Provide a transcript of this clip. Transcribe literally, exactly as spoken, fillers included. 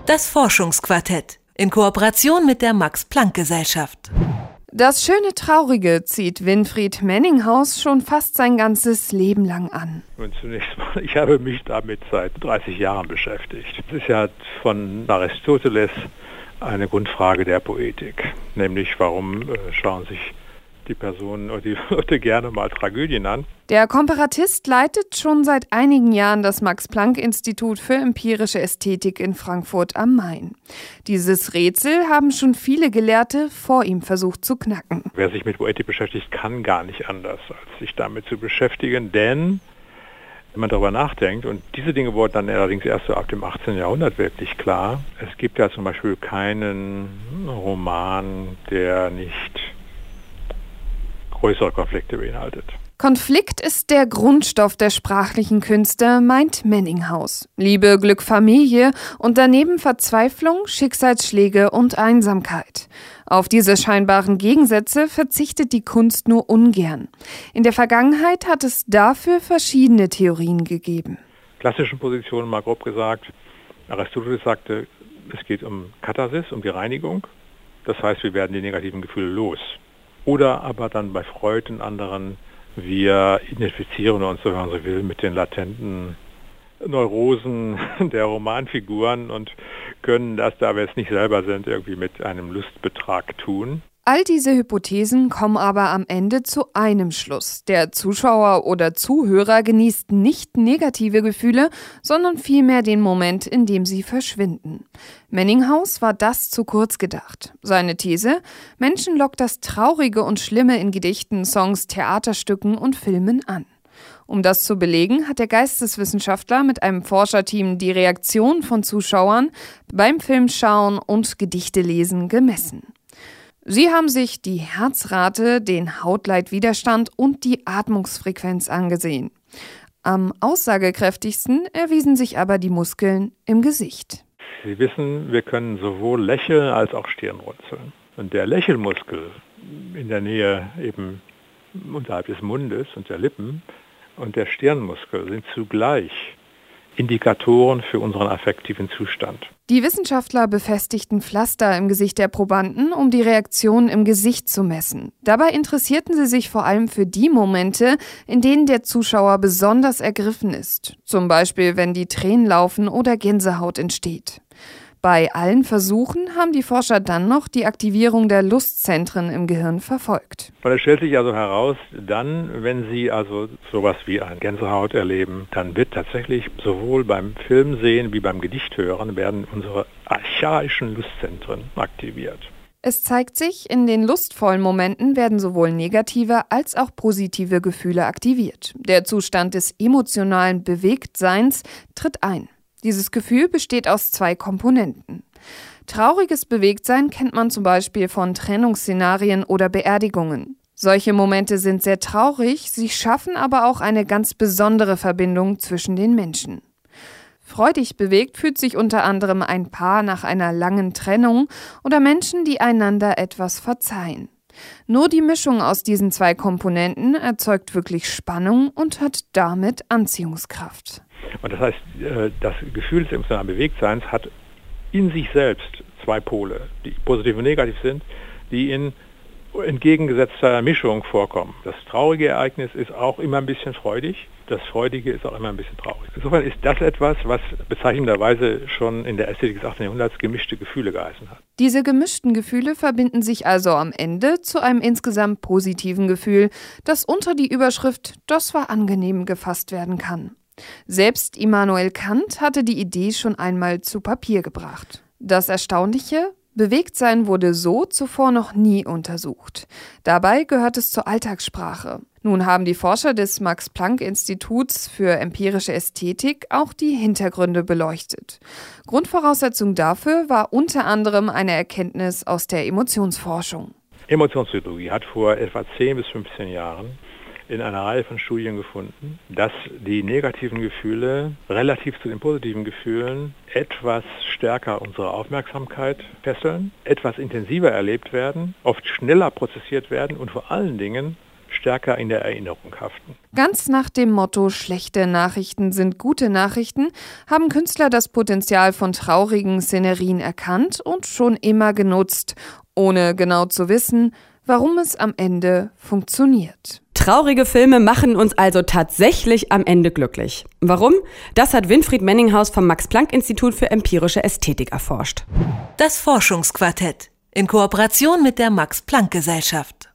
Das Forschungsquartett in Kooperation mit der Max-Planck-Gesellschaft. Das schöne Traurige zieht Winfried Menninghaus schon fast sein ganzes Leben lang an. Und zunächst mal, ich habe mich damit seit dreißig Jahren beschäftigt. Es ist ja von Aristoteles eine Grundfrage der Poetik, nämlich warum äh, schauen sich die Personen oder die Leute gerne mal Tragödien an. Der Komparatist leitet schon seit einigen Jahren das Max-Planck-Institut für empirische Ästhetik in Frankfurt am Main. Dieses Rätsel haben schon viele Gelehrte vor ihm versucht zu knacken. Wer sich mit Poetik beschäftigt, kann gar nicht anders, als sich damit zu beschäftigen, denn wenn man darüber nachdenkt, und diese Dinge wurden dann allerdings erst so ab dem achtzehnten Jahrhundert wirklich klar, es gibt ja zum Beispiel keinen Roman, der nicht größere Konflikte beinhaltet. Konflikt ist der Grundstoff der sprachlichen Künste, meint Menninghaus. Liebe, Glück, Familie und daneben Verzweiflung, Schicksalsschläge und Einsamkeit. Auf diese scheinbaren Gegensätze verzichtet die Kunst nur ungern. In der Vergangenheit hat es dafür verschiedene Theorien gegeben. Klassischen Positionen mal grob gesagt, Aristoteles sagte, es geht um Katharsis, um die Reinigung. Das heißt, wir werden die negativen Gefühle los. Oder aber dann bei Freud und anderen, wir identifizieren uns, wenn man so will, mit den latenten Neurosen der Romanfiguren und können das, da wir es nicht selber sind, irgendwie mit einem Lustbetrag tun. All diese Hypothesen kommen aber am Ende zu einem Schluss. Der Zuschauer oder Zuhörer genießt nicht negative Gefühle, sondern vielmehr den Moment, in dem sie verschwinden. Menninghaus war das zu kurz gedacht. Seine These: Menschen lockt das Traurige und Schlimme in Gedichten, Songs, Theaterstücken und Filmen an. Um das zu belegen, hat der Geisteswissenschaftler mit einem Forscherteam die Reaktion von Zuschauern beim Filmschauen und Gedichteslesen gemessen. Sie haben sich die Herzrate, den Hautleitwiderstand und die Atmungsfrequenz angesehen. Am aussagekräftigsten erwiesen sich aber die Muskeln im Gesicht. Sie wissen, wir können sowohl lächeln als auch Stirnrunzeln. Und der Lächelmuskel in der Nähe eben unterhalb des Mundes und der Lippen und der Stirnmuskel sind zugleich Indikatoren für unseren affektiven Zustand. Die Wissenschaftler befestigten Pflaster im Gesicht der Probanden, um die Reaktion im Gesicht zu messen. Dabei interessierten sie sich vor allem für die Momente, in denen der Zuschauer besonders ergriffen ist. Zum Beispiel, wenn die Tränen laufen oder Gänsehaut entsteht. Bei allen Versuchen haben die Forscher dann noch die Aktivierung der Lustzentren im Gehirn verfolgt. Es stellt sich also heraus, dann, wenn Sie also sowas wie eine Gänsehaut erleben, dann wird tatsächlich sowohl beim Filmsehen wie beim Gedichthören werden unsere archaischen Lustzentren aktiviert. Es zeigt sich, in den lustvollen Momenten werden sowohl negative als auch positive Gefühle aktiviert. Der Zustand des emotionalen Bewegtseins tritt ein. Dieses Gefühl besteht aus zwei Komponenten. Trauriges Bewegtsein kennt man zum Beispiel von Trennungsszenarien oder Beerdigungen. Solche Momente sind sehr traurig, sie schaffen aber auch eine ganz besondere Verbindung zwischen den Menschen. Freudig bewegt fühlt sich unter anderem ein Paar nach einer langen Trennung oder Menschen, die einander etwas verzeihen. Nur die Mischung aus diesen zwei Komponenten erzeugt wirklich Spannung und hat damit Anziehungskraft. Und das heißt, das Gefühl des emotionalen Bewegtseins hat in sich selbst zwei Pole, die positiv und negativ sind, die in entgegengesetzter Mischung vorkommen. Das traurige Ereignis ist auch immer ein bisschen freudig, das Freudige ist auch immer ein bisschen traurig. Insofern ist das etwas, was bezeichnenderweise schon in der Ästhetik des achtzehnten Jahrhunderts gemischte Gefühle geheißen hat. Diese gemischten Gefühle verbinden sich also am Ende zu einem insgesamt positiven Gefühl, das unter die Überschrift „Das war angenehm" gefasst werden kann. Selbst Immanuel Kant hatte die Idee schon einmal zu Papier gebracht. Das Erstaunliche: Bewegtsein wurde so zuvor noch nie untersucht. Dabei gehört es zur Alltagssprache. Nun haben die Forscher des Max-Planck-Instituts für empirische Ästhetik auch die Hintergründe beleuchtet. Grundvoraussetzung dafür war unter anderem eine Erkenntnis aus der Emotionsforschung. Emotionspsychologie hat vor etwa zehn bis fünfzehn Jahren in einer Reihe von Studien gefunden, dass die negativen Gefühle relativ zu den positiven Gefühlen etwas stärker unsere Aufmerksamkeit fesseln, etwas intensiver erlebt werden, oft schneller prozessiert werden und vor allen Dingen stärker in der Erinnerung haften. Ganz nach dem Motto, schlechte Nachrichten sind gute Nachrichten, haben Künstler das Potenzial von traurigen Szenerien erkannt und schon immer genutzt, ohne genau zu wissen, warum es am Ende funktioniert. Traurige Filme machen uns also tatsächlich am Ende glücklich. Warum? Das hat Winfried Menninghaus vom Max-Planck-Institut für empirische Ästhetik erforscht. Das Forschungsquartett in Kooperation mit der Max-Planck-Gesellschaft.